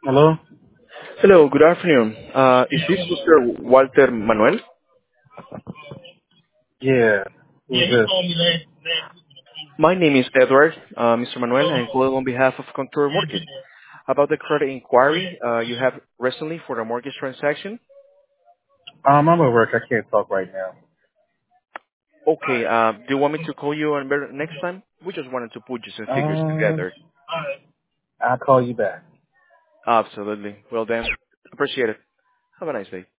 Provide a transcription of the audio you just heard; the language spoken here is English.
Hello? Hello, good afternoon. Is this Mr. Walter Manuel? Yeah. Who's this? My name is Edward, Mr. Manuel, and calling on behalf of Contour Mortgage about the credit inquiry you have recently for the mortgage transaction. I'm at work. I can't talk right now. Okay, do you want me to call you on next time? We just wanted to put just some figures Um, together. I'll call you back. Absolutely. Well then, appreciate it. Have a nice day.